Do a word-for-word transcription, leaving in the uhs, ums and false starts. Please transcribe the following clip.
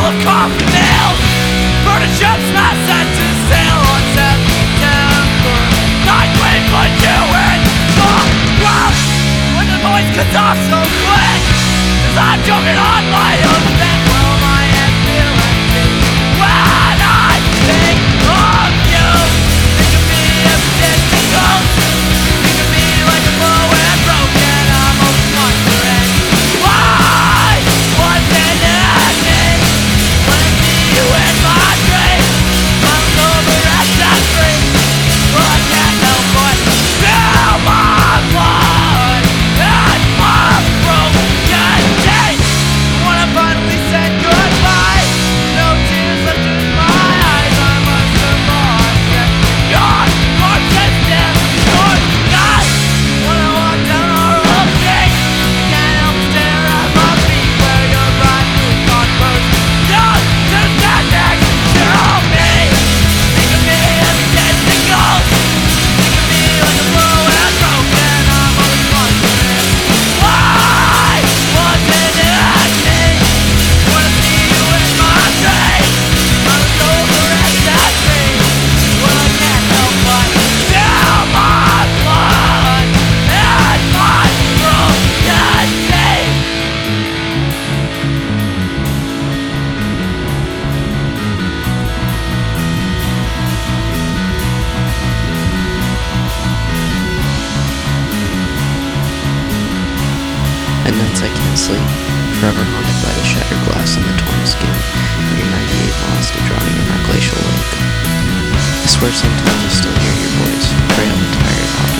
of coffee mills. Burning ships not set to sail on September. Night wind put you in the ground when the noise cuts off so quick. Cause I'm joking on my own thing. Well, my head feel empty when I think of you. Think of me as a distant ghost. Think of me like a blow and broken. I'm always wondering why wasn't it me when I see you in my dreams. I'm over at that tree. Well, I can't help but feel my blood and my broken teeth. When I finally said goodbye, no tears left in my eyes. I must have lost it. Your corpse is still your eyes. When I walk down our old street, can't help but stare at my feet where your bright blue Converse just to stand next to me. Think of me as a distant ghost. Think of me like a blow and broken. I'm always wondering why wasn't it me when I see you in my dreams. I was over at that tree. Well, I can't help but feel my blood and my broken teeth. At nights I can't sleep, forever haunted by the shattered glass and the torn skin of your ninety-eight lost and drowning in that glacial lake. I swear sometimes I still hear your voice, frail and tired,